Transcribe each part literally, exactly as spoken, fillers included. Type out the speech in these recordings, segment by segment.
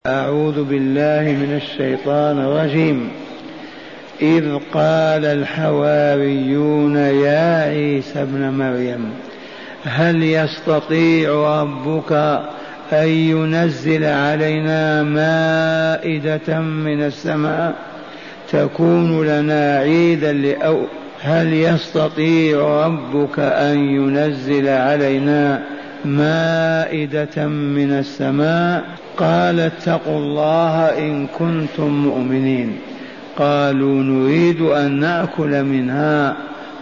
أعوذ بالله من الشيطان الرجيم. إذ قال الحواريون يا عيسى ابن مريم هل يستطيع ربك أن ينزل علينا مائدة من السماء تكون لنا عيدا لأو هل يستطيع ربك أن ينزل علينا مائدة من السماء قال اتقوا الله إن كنتم مؤمنين. قالوا نريد أن نأكل منها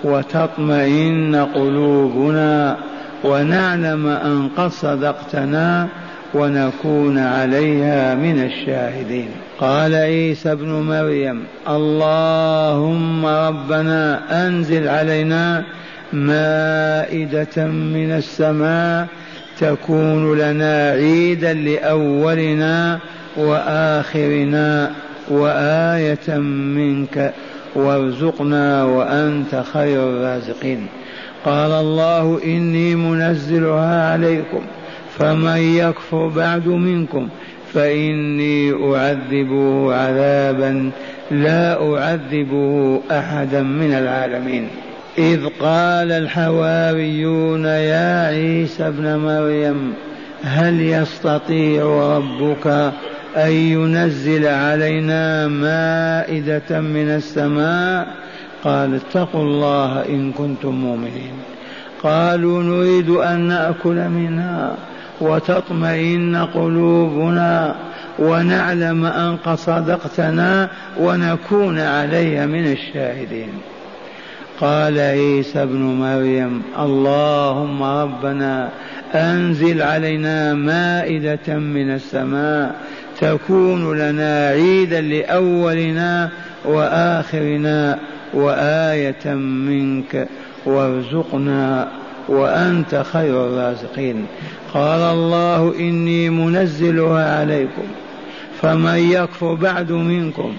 وتطمئن قلوبنا ونعلم أن قد صدقتنا ونكون عليها من الشاهدين. قال عيسى ابن مريم اللهم ربنا أنزل علينا مائدة من السماء تكون لنا عيدا لأولنا وآخرنا وآية منك وارزقنا وأنت خير الرازقين. قال الله إني منزلها عليكم فمن يكفر بعد منكم فإني أعذبه عذابا لا أعذبه أحدا من العالمين. إذ قال الحواريون يا عيسى ابن مريم هل يستطيع ربك أن ينزل علينا مائدة من السماء قال اتقوا الله إن كنتم مؤمنين. قالوا نريد أن نأكل منها وتطمئن قلوبنا ونعلم أن قد صدقتنا ونكون عليها من الشاهدين. قال عيسى ابن مريم اللهم ربنا أنزل علينا مائدة من السماء تكون لنا عيدا لأولنا وآخرنا وآية منك وارزقنا وأنت خير الرازقين. قال الله إني منزلها عليكم فمن يكفر بعد منكم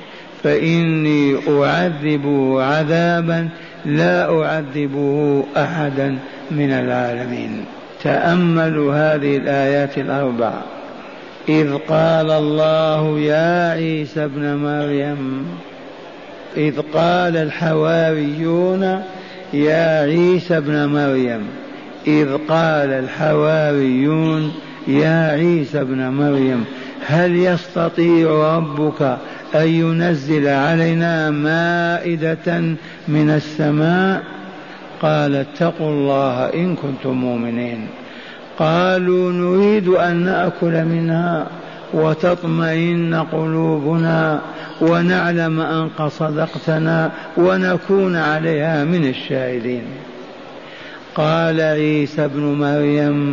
فإني أعذبه عذابا لا أعذبه أحدا من العالمين. تأملوا هذه الآيات الأربع. إذ قال الله يا عيسى ابن مريم إذ قال الحواريون يا عيسى ابن مريم إذ قال الحواريون يا عيسى ابن مريم هل يستطيع ربك أن ينزل علينا مائدة من السماء قال اتقوا الله إن كنتم مؤمنين. قالوا نريد أن نأكل منها وتطمئن قلوبنا ونعلم أن قد صدقتنا ونكون عليها من الشاهدين. قال عيسى ابن مريم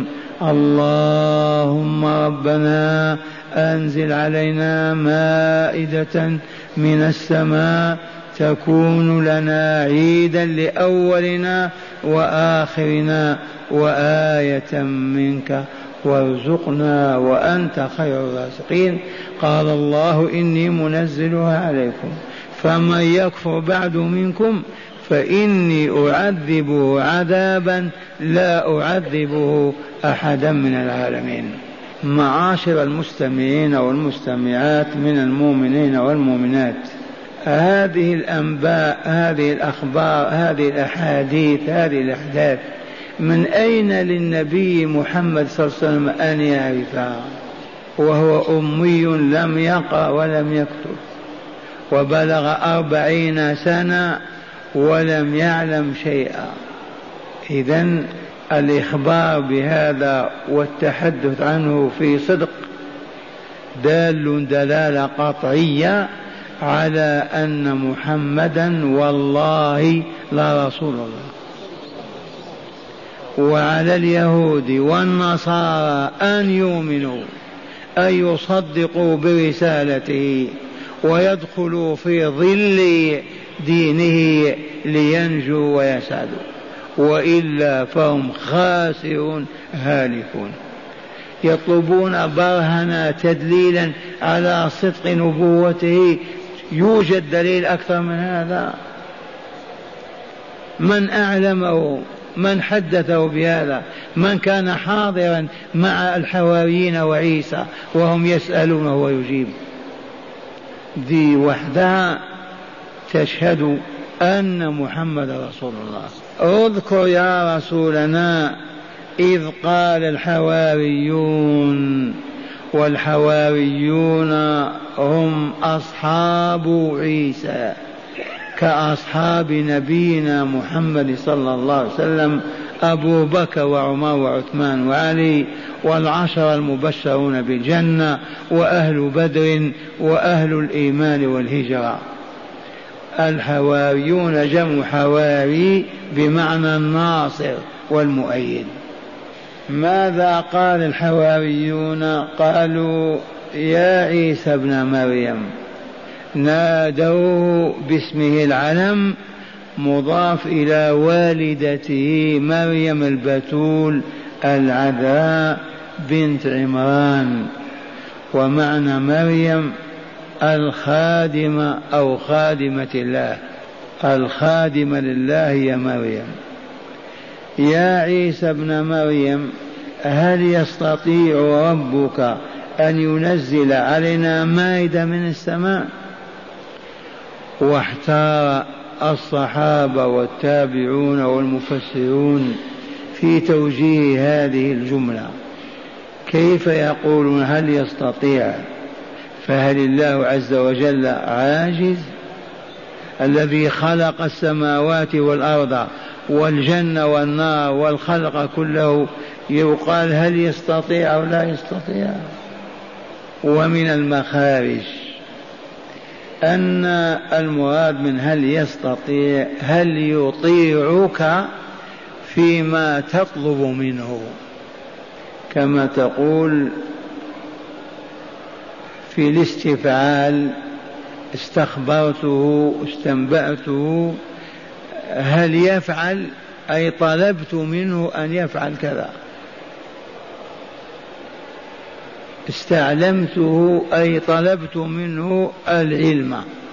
اللهم ربنا أنزل علينا مائدة من السماء تكون لنا عيدا لأولنا وآخرنا وآية منك وارزقنا وأنت خير الرازقين. قال الله إني منزلها عليكم فمن يكفر بعد منكم فإني أعذبه عذابا لا أعذبه أحدا من العالمين. معاشر المستمعين والمستمعات من المؤمنين والمؤمنات، هذه الأنباء هذه الأخبار هذه الأحاديث هذه الأحداث من أين للنبي محمد صلى الله عليه وسلم أن يعرفها وهو أمي لم يقرأ ولم يكتب وبلغ أربعين سنة ولم يعلم شيئا؟ إذن الإخبار بهذا والتحدث عنه في صدق دال دلالة قطعية على أن محمدا والله لرسول الله. وعلى اليهود والنصارى أن يؤمنوا أن يصدقوا برسالته ويدخلوا في ظل دينه لينجوا ويسعدوا، وإلا فهم خاسرون هالكون. يطلبون برهنا تدليلا على صدق نبوته، يوجد دليل أكثر من هذا؟ من أعلمه من حدثه بهذا؟ من كان حاضرا مع الحواريين وعيسى وهم يسألونه ويجيب؟ ذي وحدها تشهد أن محمد رسول الله. اذكر يا رسولنا إذ قال الحواريون، والحواريون هم أصحاب عيسى كأصحاب نبينا محمد صلى الله عليه وسلم، أبو بكر وعمر وعثمان وعلي والعشر المبشرون بالجنة وأهل بدر وأهل الإيمان والهجرة. الحواريون جمع حواري بمعنى الناصر والمؤيد. ماذا قال الحواريون؟ قالوا يا عيسى ابن مريم، نادوه باسمه العلم مضاف إلى والدته مريم البتول العذراء بنت عمران، ومعنى مريم الخادمة أو خادمة الله، الخادمة لله يا مريم. يا عيسى ابن مريم، هل يستطيع ربك أن ينزل علينا مائدة من السماء؟ واحتار الصحابة والتابعون والمفسرون في توجيه هذه الجملة، كيف يقولون هل يستطيع؟ فهل الله عز وجل عاجز؟ الذي خلق السماوات والأرض والجنة والنار والخلق كله يقال هل يستطيع أو لا يستطيع؟ ومن المخارج أن المراد من هل يستطيع هل يطيعك فيما تطلب منه، كما تقول في الاستفعال استخبرته استنبأته، هل يفعل؟ أي طلبت منه أن يفعل كذا. استعلمته أي طلبت منه العلم.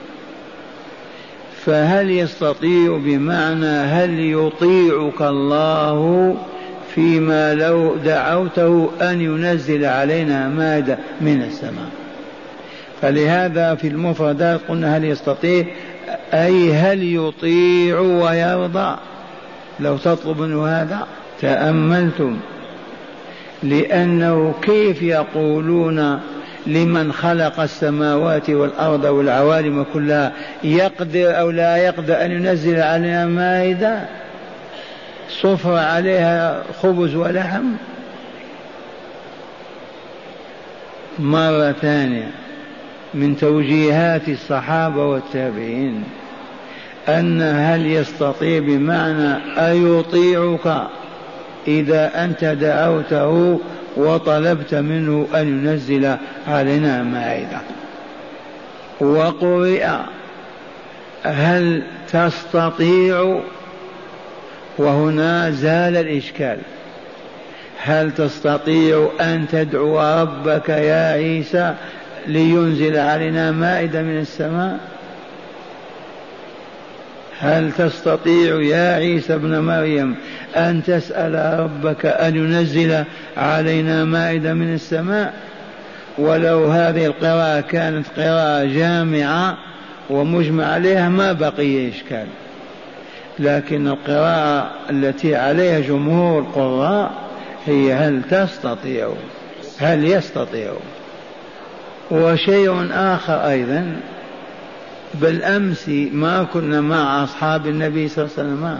فهل يستطيع بمعنى هل يطيعك الله فيما لو دعوته أن ينزل علينا مادة من السماء. فلهذا في المفردات قلنا هل يستطيع أي هل يطيع ويرضى لو تطلب منه هذا. تأملتم؟ لأنه كيف يقولون لمن خلق السماوات والأرض والعوالم كلها يقدر أو لا يقدر أن ينزل علينا مائدة صفر عليها خبز ولحم؟ مرة ثانية من توجيهات الصحابة والتابعين أن هل يستطيع بمعنى أيطيعك إذا أنت دعوته وطلبت منه أن ينزل علينا مائدة. وقرئ هل تستطيع، وهنا زال الإشكال، هل تستطيع أن تدعو ربك يا عيسى لينزل علينا مائدة من السماء؟ هل تستطيع يا عيسى ابن مريم أن تسأل ربك أن ينزل علينا مائدة من السماء؟ ولو هذه القراءة كانت قراءة جامعة ومجمع عليها ما بقي إشكال، لكن القراءة التي عليها جمهور القراء هي هل تستطيع، هل يستطيع. وشيء آخر أيضا، بالأمس ما كنا مع أصحاب النبي صلى الله عليه وسلم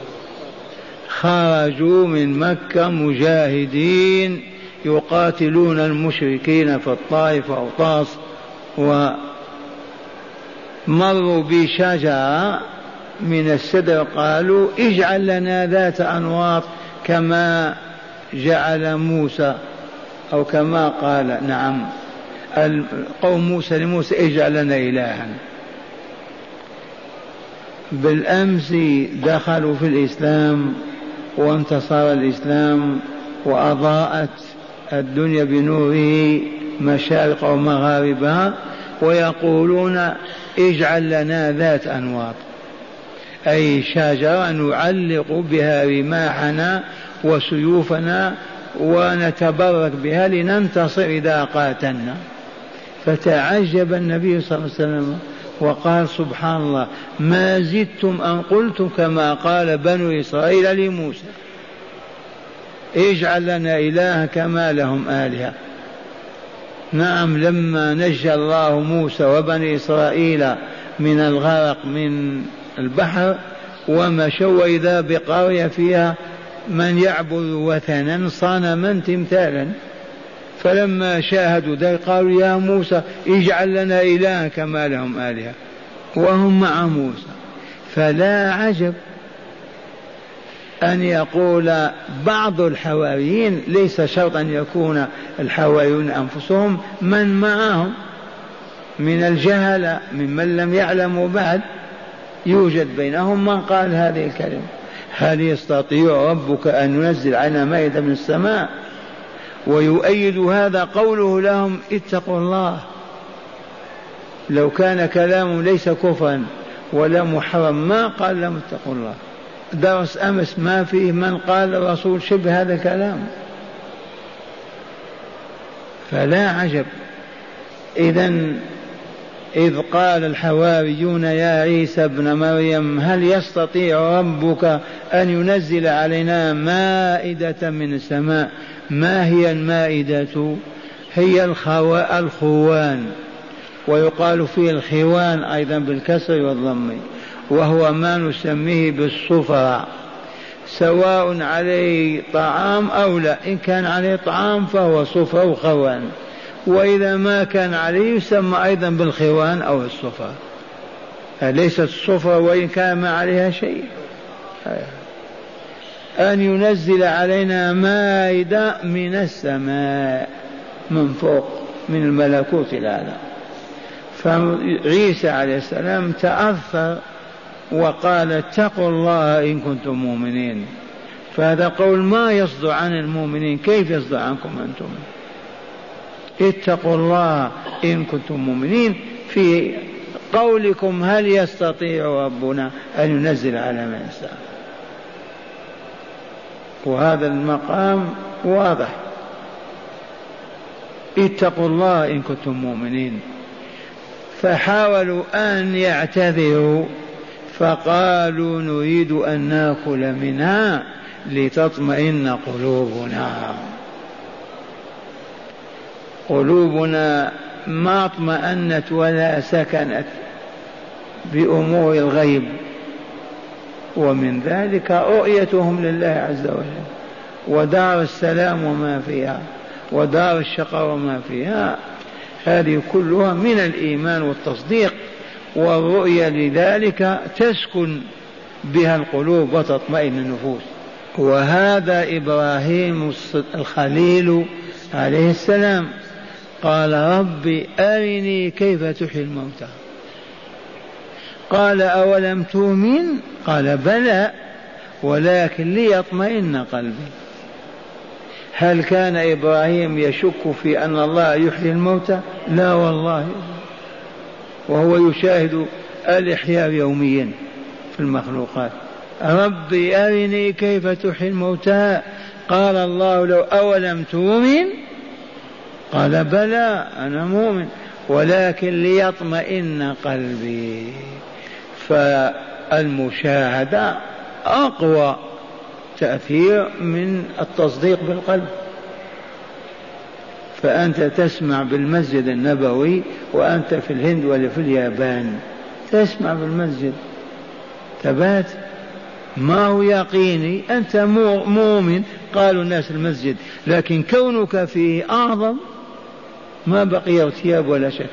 خرجوا من مكة مجاهدين يقاتلون المشركين في الطائف أو طاس، ومروا بشجرة من السدر قالوا اجعل لنا ذات أنواط كما جعل موسى أو كما قال نعم قوم موسى لموسى اجعل لنا إلها. بالأمس دخلوا في الإسلام وانتصر الإسلام وأضاءت الدنيا بنوره مشارق ومغاربها، ويقولون اجعل لنا ذات أنواط. أي شجرة نعلق بها رماحنا وسيوفنا ونتبرك بها لننتصر إذا قاتلنا. فتعجب النبي صلى الله عليه وسلم وقال سبحان الله ما زدتم أن قلتم كما قال بنو إسرائيل لموسى اجعل لنا إلها كما لهم آلهة. نعم لما نجى الله موسى وبني إسرائيل من الغرق من البحر ومشوا إذا بقرية فيها من يعبد وثنا صنما تمثالا، فلما شاهدوا ذلك قالوا يا موسى اجعل لنا إلها كما لهم آلهة وهم مع موسى. فلا عجب أن يقول بعض الحواريين، ليس شرطا أن يكون الحواريون أنفسهم، من معهم من الجهلة ممن لم يعلموا بعد يوجد بينهم من قال هذه الكلمة هل يستطيع ربك أن ينزل علينا مائدة من السماء؟ ويؤيد هذا قوله لهم اتقوا الله. لو كان كلام ليس كفرا ولا محرم ما قال لهم اتقوا الله. درس أمس ما فيه من قال الرسول شبه هذا الكلام. فلا عجب إذن إذ قال الحواريون يا عيسى ابن مريم هل يستطيع ربك أن ينزل علينا مائدة من السماء. ما هي المائدة؟ هي الخوان، ويقال فيه الخوان أيضا بالكسر والضم، وهو ما نسميه بالصفرة، سواء عليه طعام أو لا. إن كان عليه طعام فهو صفرة وخوان، وإذا ما كان عليه يسمى أيضا بالخوان أو الصفرة. ليست الصفرة وإن كان ما عليها شيء. أن ينزل علينا مائدة من السماء من فوق من الملكوت الأعلى. فعيسى عليه السلام تأثر وقال اتقوا الله إن كنتم مؤمنين. فهذا قول ما يصدر عن المؤمنين، كيف يصدر عنكم أنتم؟ اتقوا الله إن كنتم مؤمنين في قولكم هل يستطيع ربنا أن ينزل على من يشاء. وهذا المقام واضح، اتقوا الله إن كنتم مؤمنين. فحاولوا أن يعتذروا فقالوا نريد أن نأكل منها لتطمئن قلوبنا. قلوبنا ما اطمأنت ولا سكنت بأمور الغيب، ومن ذلك رؤيتهم لله عز وجل ودار السلام وما فيها ودار الشقاء وما فيها. هذه كلها من الإيمان والتصديق، والرؤية لذلك تسكن بها القلوب وتطمئن النفوس. وهذا إبراهيم الخليل عليه السلام قال ربي أرني كيف تحيي الموتى. قال أولم تؤمن؟ قال بلى ولكن ليطمئن قلبي. هل كان إبراهيم يشك في أن الله يحيي الموتى؟ لا والله، وهو يشاهد الإحياء يوميا في المخلوقات. ربي أرني كيف تحيي الموتى. قال الله لو أولم تؤمن؟ قال بلى أنا مؤمن ولكن ليطمئن قلبي. فالمشاهدة أقوى تأثير من التصديق بالقلب. فأنت تسمع بالمسجد النبوي وأنت في الهند ولا في اليابان، تسمع بالمسجد تبات، ما هو يقيني، أنت مؤمن قالوا الناس المسجد، لكن كونك فيه أعظم، ما بقي ارتياب ولا شك.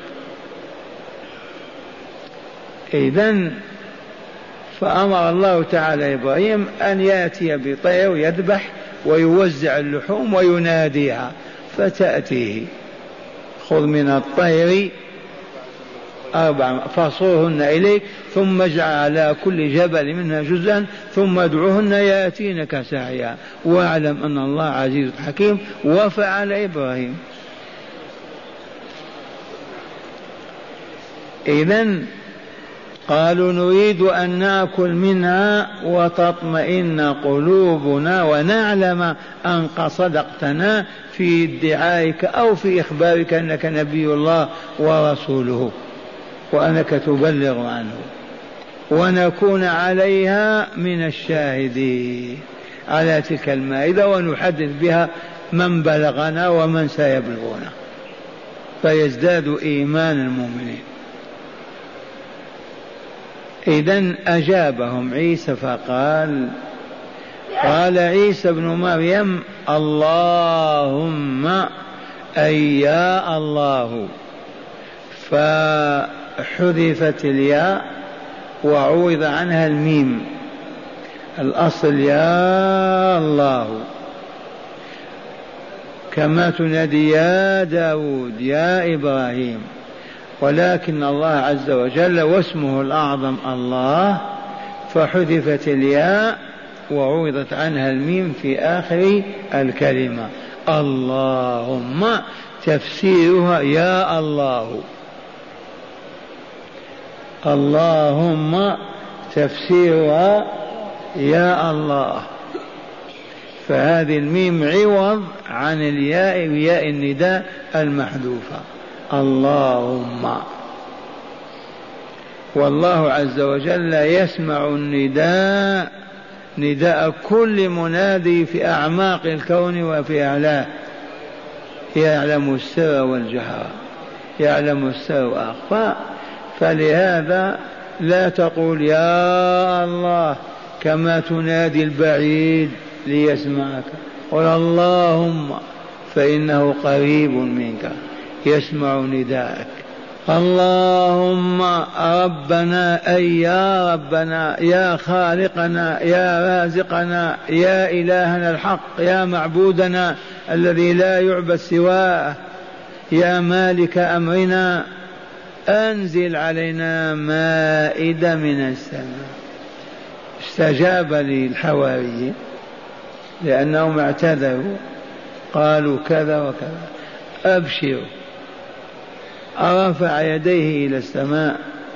إذن فأمر الله تعالى إبراهيم أن يأتي بطير يذبح ويوزع اللحوم ويناديها فتأتيه. خذ من الطير أربع فصورهن إليك ثم اجعل على كل جبل منها جزءا ثم ادعوهن يأتينك سعيا واعلم أن الله عزيز حكيم. وفعل إبراهيم. إذن قالوا نريد أن نأكل منها وتطمئن قلوبنا ونعلم أن قد صدقتنا في ادعائك أو في إخبارك أنك نبي الله ورسوله وأنك تبلغ عنه، ونكون عليها من الشاهدين على تلك المائدة، ونحدث بها من بلغنا ومن سيبلغنا فيزداد إيمان المؤمنين. إذن أجابهم عيسى فقال قال عيسى بن مريم اللهم أي يا الله، فحذفت الياء وعوض عنها الميم، الأصل يا الله كما تنادي يا داود يا إبراهيم، ولكن الله عز وجل واسمه الأعظم الله فحذفت الياء وعوضت عنها الميم في آخر الكلمة. اللهم تفسيرها يا الله، اللهم تفسيرها يا الله، فهذه الميم عوض عن الياء وياء النداء المحذوفة اللهم. والله عز وجل يسمع النداء نداء كل منادي في أعماق الكون وفي أعلاه، يعلم السر والجهر، يعلم السر وأخفى، فلهذا لا تقول يا الله كما تنادي البعيد ليسمعك، قل اللهم فإنه قريب منك يسمع نداءك. اللهم ربنا أي يا ربنا يا خالقنا يا رازقنا يا إلهنا الحق يا معبودنا الذي لا يعبد سواه يا مالك أمرنا، أنزل علينا مائدة من السماء. استجاب للحواريين لأنهم اعتذروا قالوا كذا وكذا، أبشروا. رفع يديه إلى السماء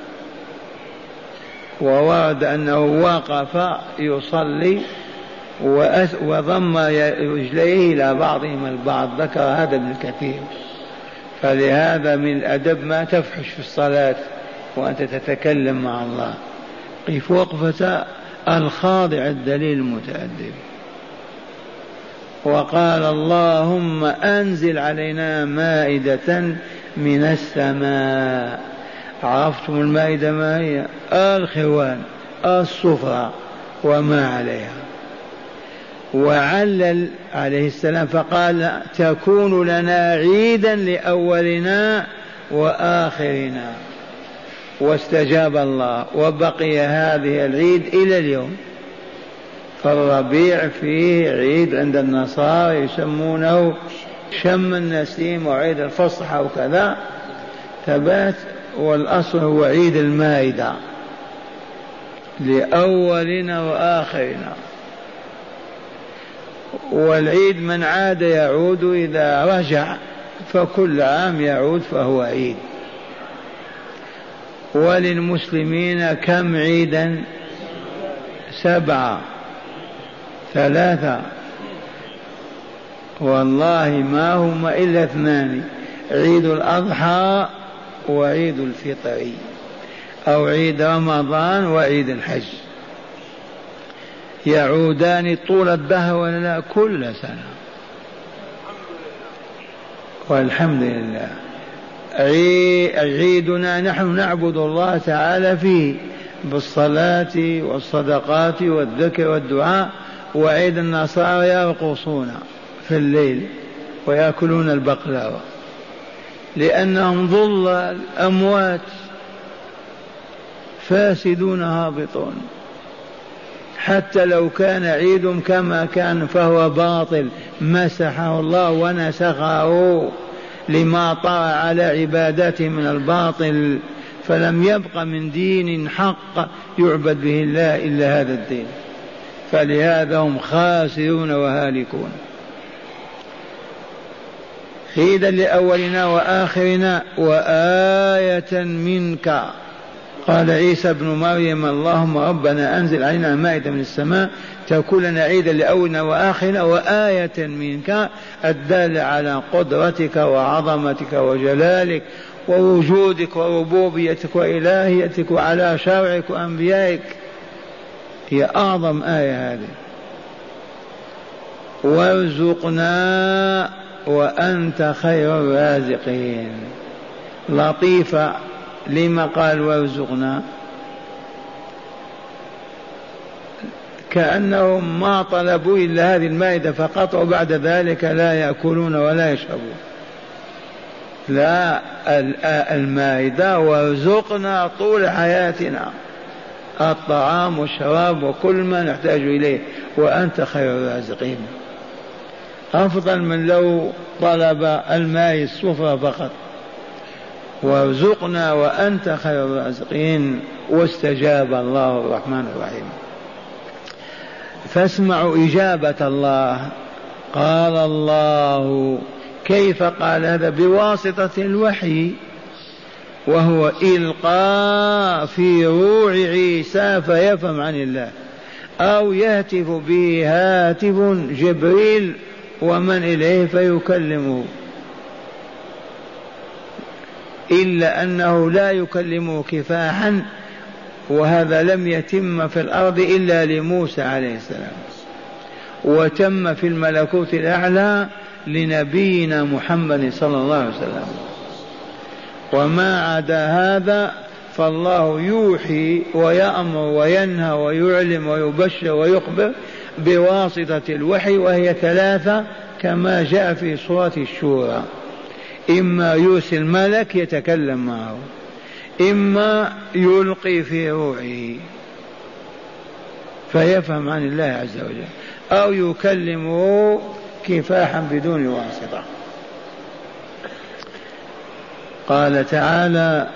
وورد أنه وقف يصلي وضم رجليه إلى بعضهم البعض، ذكر هذا ابن كثير. فلهذا من الأدب ما تفحش في الصلاة وأنت تتكلم مع الله، قف وقفة الخاضع الدليل المتأدب. وقال اللهم أنزل علينا مائدة من السماء. عرفتم المائدة ما هي؟ الخوان الصفرة وما عليها. وعلل عليه السلام فقال تكون لنا عيدا لأولنا وآخرنا، واستجاب الله وبقي هذه العيد إلى اليوم. فالربيع فيه عيد عند النصارى يسمونه شم النسيم وعيد الفصح وكذا ثبات، والأصل هو عيد المائدة لأولنا وآخرنا. والعيد من عاد يعود، إذا رجع فكل عام يعود فهو عيد. وللمسلمين كم عيدا؟ سبعة، ثلاثة، والله ما هما إلا اثنان، عيد الأضحى وعيد الفطر، أو عيد رمضان وعيد الحج، يعودان طول الدهر ولا كل سنة، والحمد لله. عيدنا نحن نعبد الله تعالى فيه بالصلاة والصدقات والذكر والدعاء، وعيد النصارى يرقصون في الليل ويأكلون البقلاوة لأنهم ضلال أموات فاسدون هابطون. حتى لو كان عيد كما كان فهو باطل، مسحه الله ونسخه لما طرأ على عباداته من الباطل، فلم يبق من دين حق يعبد به الله إلا هذا الدين، فلهذا هم خاسرون وهالكون. عيدا لأولنا وآخرنا وآية منك، قال عيسى ابن مريم اللهم ربنا أنزل علينا مائدة من السماء تكون لنا عيدا لأولنا وآخرنا وآية منك الدالة على قدرتك وعظمتك وجلالك ووجودك وربوبيتك وإلهيتك وعلى شرعك وأنبيائك. هي أعظم آية هذه. وارزقنا وأنت خير الرازقين. لطيفة. لما قال وارزقنا؟ كأنهم ما طلبوا إلا هذه المائدة فقط وبعد ذلك لا يأكلون ولا يشربون. لا، المائدة وارزقنا طول حياتنا الطعام والشراب وكل ما نحتاج إليه وأنت خير الرازقين. أفضل من لو طلب الماء السفرة فقط. وارزقنا وأنت خير الرازقين. واستجاب الله الرحمن الرحيم. فاسمعوا إجابة الله. قال الله. كيف قال هذا؟ بواسطة الوحي، وهو إلقاء في روع عيسى فيفهم عن الله، أو يهتف به هاتف جبريل ومن إليه فيكلمه، إلا أنه لا يكلمه كفاحا، وهذا لم يتم في الأرض إلا لموسى عليه السلام، وتم في الملكوت الأعلى لنبينا محمد صلى الله عليه وسلم. وما عدا هذا فالله يوحي ويأمر وينهى ويعلم ويبشر ويخبر بواسطة الوحي، وهي ثلاثة كما جاء في سورة الشورى: إما يرسل ملك يتكلم معه، إما يلقي في روعه فيفهم عن الله عز وجل، أو يكلمه كفاحا بدون واسطة. قال تعالى: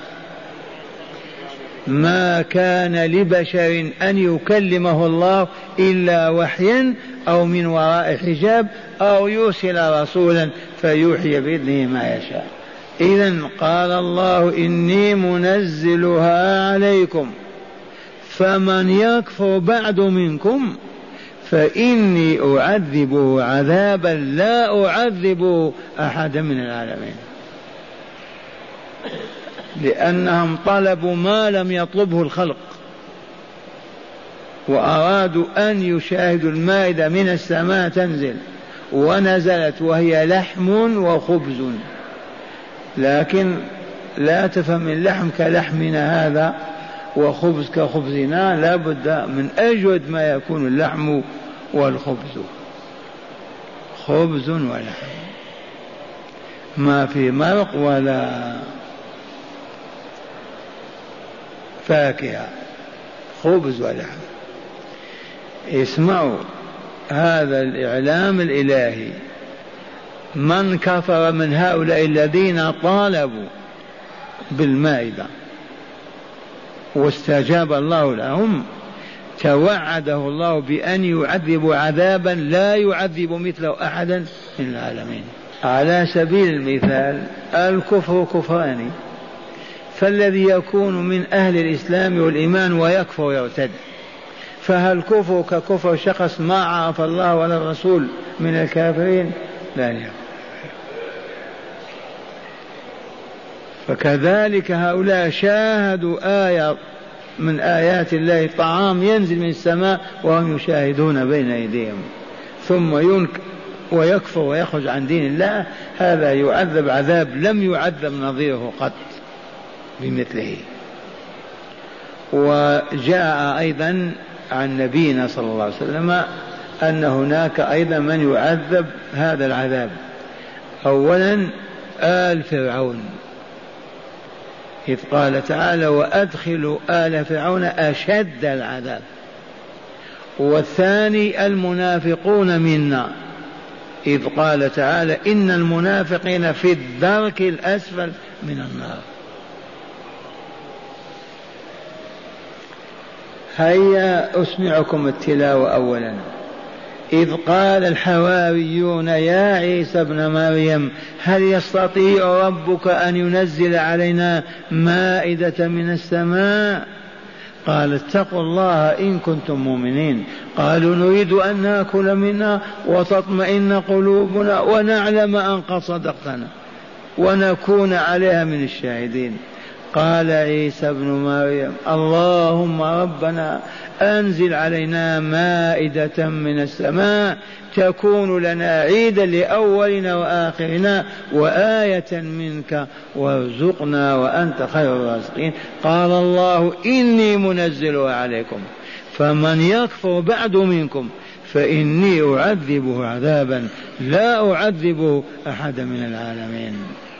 ما كان لبشر أن يكلمه الله إلا وحيا أو من وراء حجاب أو يرسل رسولا فيوحي بإذنه ما يشاء. إذن قال الله: إني منزلها عليكم فمن يكفر بعد منكم فإني أعذبه عذابا لا أعذبه أحدا من العالمين. لأنهم طلبوا ما لم يطلبه الخلق، وأرادوا أن يشاهدوا المائدة من السماء تنزل، ونزلت وهي لحم وخبز، لكن لا تفهم اللحم كلحمنا هذا وخبز كخبزنا، لا بد من أجود ما يكون اللحم والخبز. خبز ولحم، ما في مرق ولا فاكهة، خبز ولحم. اسمعوا هذا الإعلام الإلهي. من كفر من هؤلاء الذين طالبوا بالمائدة واستجاب الله لهم، توعده الله بأن يعذب عذابا لا يعذب مثله أحدا من العالمين. على سبيل المثال الكفر كفران، فالذي يكون من أهل الإسلام والإيمان ويكفر يرتد، فهل كفر ككفر شخص ما عرف الله ولا الرسول من الكافرين؟ لا يعرف. فكذلك هؤلاء شاهدوا آية من آيات الله، طعام ينزل من السماء وهم يشاهدون بين أيديهم، ثم ينك ويكفر ويخرج عن دين الله، هذا يعذب عذاب لم يعذب نظيره قط بمثله. وجاء أيضا عن نبينا صلى الله عليه وسلم أن هناك أيضا من يعذب هذا العذاب. أولا آل فرعون، إذ قال تعالى: وأدخلوا آل فرعون أشد العذاب. والثاني المنافقون منا، إذ قال تعالى: إن المنافقين في الدرك الأسفل من النار. هيا أسمعكم التلاوة أولا. إذ قال الحواريون يا عيسى ابن مريم هل يستطيع ربك أن ينزل علينا مائدة من السماء؟ قال اتقوا الله إن كنتم مؤمنين. قالوا نريد أن نأكل منها وتطمئن قلوبنا ونعلم أن قد صدقتنا ونكون عليها من الشاهدين. قال عيسى ابن مريم اللهم ربنا أنزل علينا مائدة من السماء تكون لنا عيدا لأولنا وآخرنا وآية منك وارزقنا وأنت خير الرازقين. قال الله إني منزلها عليكم فمن يكفر بعد منكم فإني أعذبه عذابا لا أعذبه أحد من العالمين.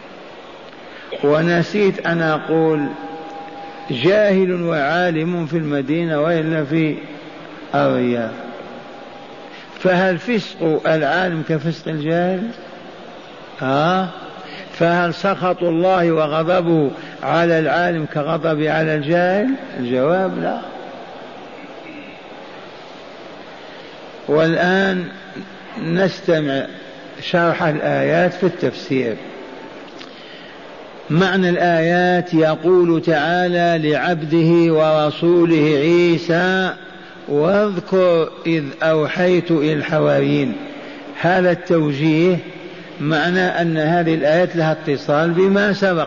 ونسيت أن أقول جاهل وعالم في المدينة وإلا في الرياض، فهل فسق العالم كفسق الجاهل؟ ها؟ فهل سخط الله وغضبه على العالم كغضب على الجاهل؟ الجواب لا. والآن نستمع شرح الآيات في التفسير. معنى الآيات يقول تعالى لعبده ورسوله عيسى واذكر إذ أوحيت إلى الحواريين. هذا التوجيه معنى أن هذه الآيات لها اتصال بما سبق.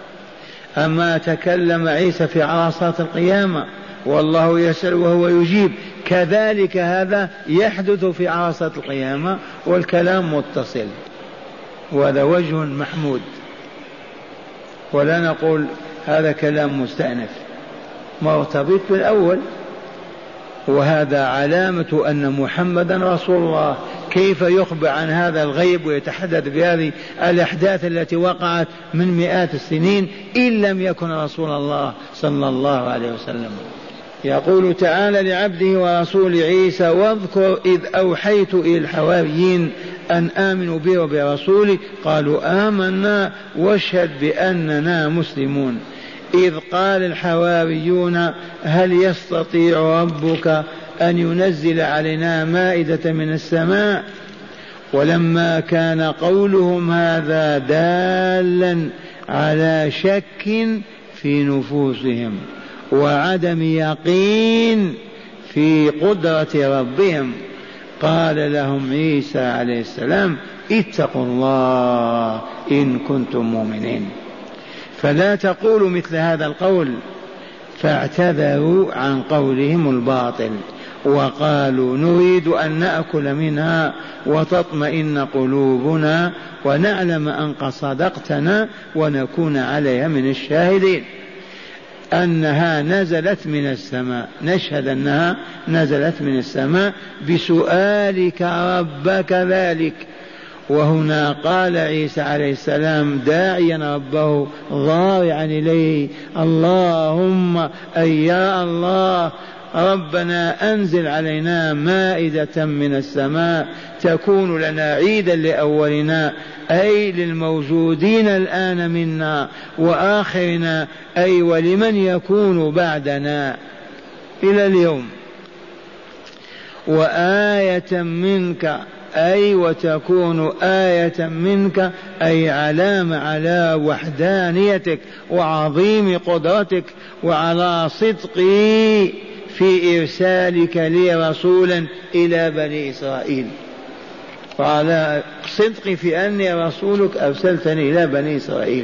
أما تكلم عيسى في عرصات القيامة والله يسأل وهو يجيب، كذلك هذا يحدث في عرصات القيامة والكلام متصل، وهذا وجه محمود، ولا نقول هذا كلام مستأنف مرتبط بالأول. وهذا علامة أن محمدا رسول الله. كيف يخبر عن هذا الغيب ويتحدث بهذه الأحداث التي وقعت من مئات السنين إن لم يكن رسول الله صلى الله عليه وسلم؟ يقول تعالى لعبده ورسول عيسى واذكر إذ أوحيت إلى الحواريين أن آمنوا بي وبرسولي قالوا آمنا واشهد بأننا مسلمون. إذ قال الحواريون هل يستطيع ربك أن ينزل علينا مائدة من السماء؟ ولما كان قولهم هذا دالا على شك في نفوسهم وعدم يقين في قدرة ربهم قال لهم عيسى عليه السلام اتقوا الله إن كنتم مؤمنين. فلا تقولوا مثل هذا القول، فاعتذروا عن قولهم الباطل وقالوا نريد أن نأكل منها وتطمئن قلوبنا ونعلم أن قد صدقتنا ونكون عليها من الشاهدين. أنها نزلت من السماء، نشهد أنها نزلت من السماء بسؤالك ربك ذلك. وهنا قال عيسى عليه السلام داعيا ربه ضارعا إليه اللهم أي يا الله ربنا أنزل علينا مائدة من السماء تكون لنا عيدا لأولنا أي للموجودين الآن منا وآخرنا أي ولمن يكون بعدنا إلى اليوم، وآية منك أي وتكون آية منك أي علامة على وحدانيتك وعظيم قدرتك وعلى صدقي في إرسالك لي رسولا إلى بني إسرائيل، وعلى صدقي في أني رسولك أرسلتني إلى بني إسرائيل.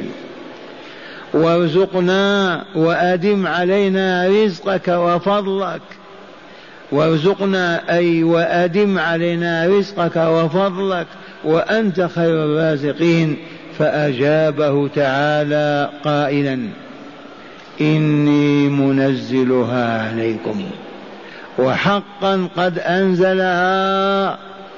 وارزقنا وأدم علينا رزقك وفضلك، وارزقنا أي وأدم علينا رزقك وفضلك وأنت خير الرازقين. فأجابه تعالى قائلا إني منزلها عليكم وحقا قد أنزلها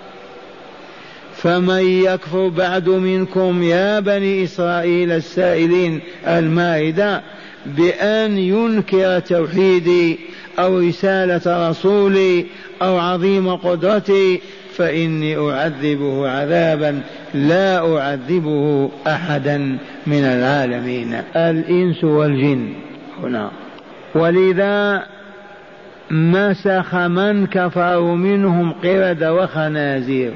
فمن يكفر بعد منكم يا بني إسرائيل السائلين المائدة بأن ينكر توحيدي أو رسالة رسولي أو عظيم قدرتي فإني أعذبه عذابا لا أعذبه أحدا من العالمين الإنس والجن هنا. ولذا مسخ من كفروا منهم قردة وخنازير.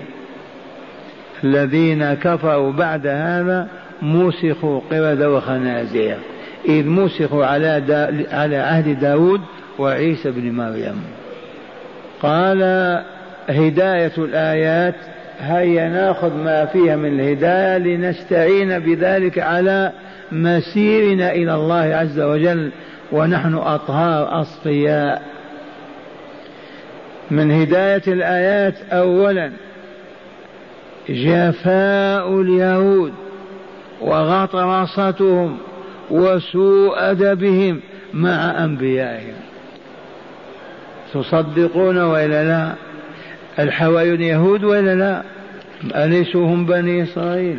الذين كفروا بعد هذا مسخوا قردة وخنازير، إذ مسخوا على, دا على عهد داود وعيسى بن مريم. قال هداية الآيات، هيا ناخذ ما فيها من الهداية لنستعين بذلك على مسيرنا إلى الله عز وجل ونحن أطهار أصفياء. من هداية الآيات أولا جفاء اليهود وغطرستهم وسوء أدبهم مع أنبيائهم. تصدقون وإلا لا؟ الحواريون يهود وإلا لا؟ أليسوا هم بني إسرائيل؟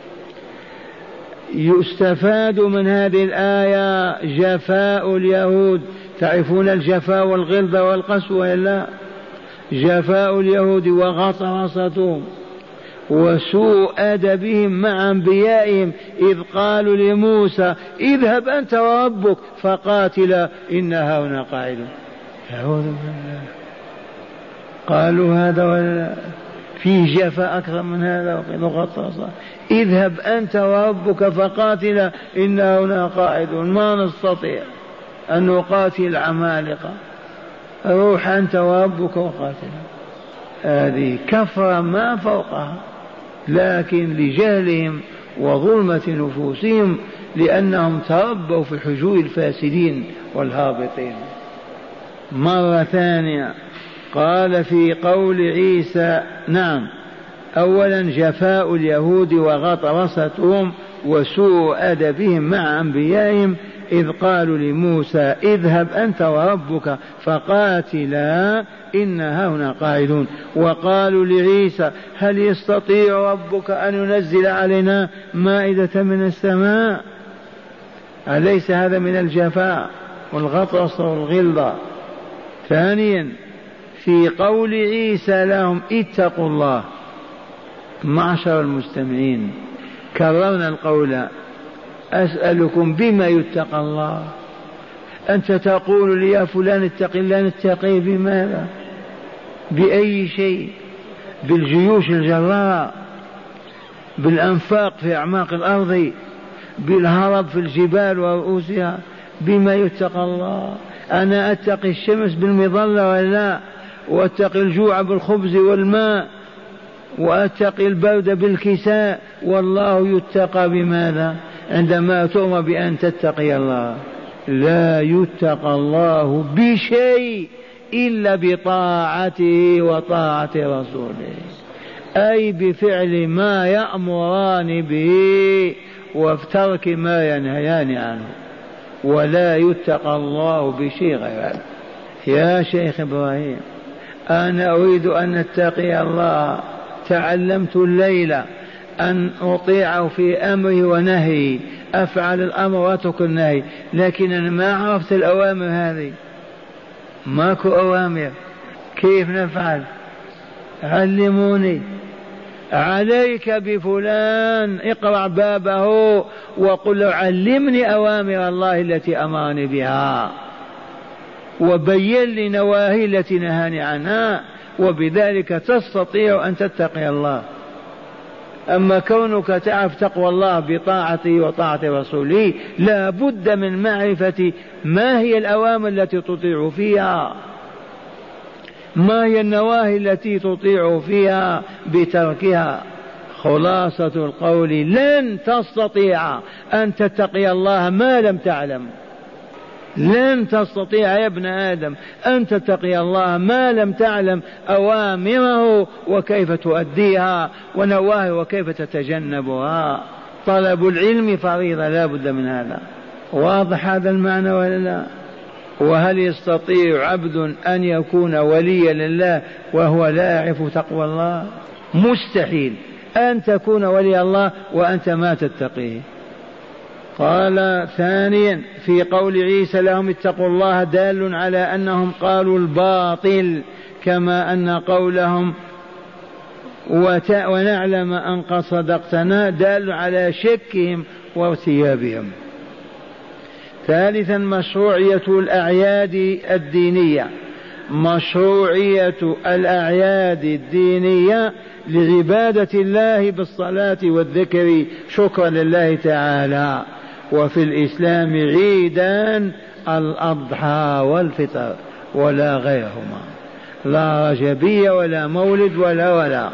يستفاد من هذه الآية جفاء اليهود. تعرفون الجفاء والغلظة والقسوة إلا؟ جفاء اليهود وغطرستهم وسوء أدبهم مع أنبيائهم، إذ قالوا لموسى اذهب أنت وربك فقاتلا إنا هنا قاعدون. أعوذ بالله. قالوا هذا ولا في جفاء أكثر من هذا وغطرسة. اذهب أنت وربك فقاتلا إنا هنا قاعدون، ما نستطيع أن نقاتل العمالقة، روح أنت وربك وقاتلا. هذه كفرة ما فوقها، لكن لجهلهم وظلمة نفوسهم، لأنهم تربوا في حجور الفاسدين والهابطين. مرة ثانية قال في قول عيسى، نعم، أولا جفاء اليهود وغطرستهم وسوء أدبهم مع أنبيائهم، إذ قالوا لموسى اذهب أنت وربك فقاتلا إنا هنا قاعدون. وقالوا لعيسى هل يستطيع ربك أن ينزل علينا مائدة من السماء؟ أليس هذا من الجفاء والغطرس والغلظة؟ ثانيا في قول عيسى لهم اتقوا الله. معشر المستمعين، كررنا القول، أسألكم بما يتقى الله؟ أنت تقول لي يا فلان اتق الله، نتقي بماذا؟ بأي شيء؟ بالجيوش الجراء، بالأنفاق في أعماق الأرض، بالهرب في الجبال ورؤوسها؟ بما يتقى الله؟ أنا أتقي الشمس بالمظلة ولا، وأتقي الجوع بالخبز والماء، وأتقي البرد بالكساء، والله يتقى بماذا عندما تؤمر بأن تتقي الله؟ لا يتقى الله بشيء إلا بطاعته وطاعة رسوله، أي بفعل ما يأمران به وترك ما ينهيان عنه، ولا يتقى الله بشيء غير هذا. يا شيخ إبراهيم، أنا أريد أن نتقي الله، تعلمت الليلة أن أطيعه في أمره ونهي، أفعل الأمر وأترك النهي، لكن أنا ما عرفت الأوامر هذه، ماكو أوامر، كيف نفعل؟ علموني. عليك بفلان، اقرع بابه وقل له علمني أوامر الله التي أمرني بها، وبين لي نواهي التي نهاني عنها، وبذلك تستطيع أن تتقي الله. أما كونك تعرف تقوى الله بطاعته وطاعة رسوله، لا بد من معرفة ما هي الأوامر التي تطيع فيها، ما هي النواهي التي تطيع فيها بتركها. خلاصة القول لن تستطيع أن تتقي الله ما لم تعلم، لن تستطيع يا ابن آدم أن تتقي الله ما لم تعلم أوامره وكيف تؤديها، ونواهي وكيف تتجنبها. طلب العلم فريضة، لا بد من هذا. واضح هذا المعنى ولا لا؟ وهل يستطيع عبد أن يكون وليا لله وهو لا يعرف تقوى الله؟ مستحيل أن تكون ولي الله وأنت ما تتقيه. قال ثانيا في قول عيسى لهم اتقوا الله دال على أنهم قالوا الباطل، كما أن قولهم ونعلم أن قد صدقتنا دال على شكهم وارتيابهم. ثالثا مشروعية الأعياد الدينية، مشروعية الأعياد الدينية لعبادة الله بالصلاة والذكر شكرا لله تعالى. وفي الإسلام عيدان، الأضحى والفطر ولا غيرهما، لا رجبية ولا مولد ولا ولا.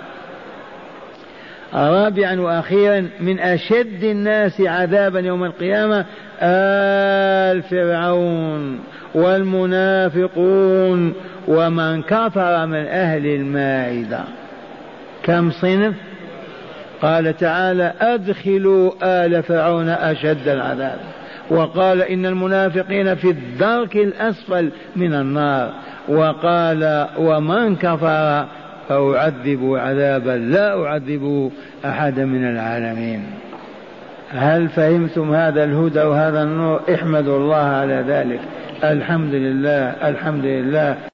رابعا وأخيرا من أشد الناس عذابا يوم القيامة آل فرعون والمنافقون ومن كفر من أهل المائدة. كم صنف؟ قال تعالى أدخلوا آل فرعون أشد العذاب، وقال إن المنافقين في الدرك الأسفل من النار، وقال ومن كفر فأعذب عذابا لا أعذب أحدا من العالمين. هل فهمتم هذا الهدى وهذا النور؟ احمدوا الله على ذلك. الحمد لله الحمد لله.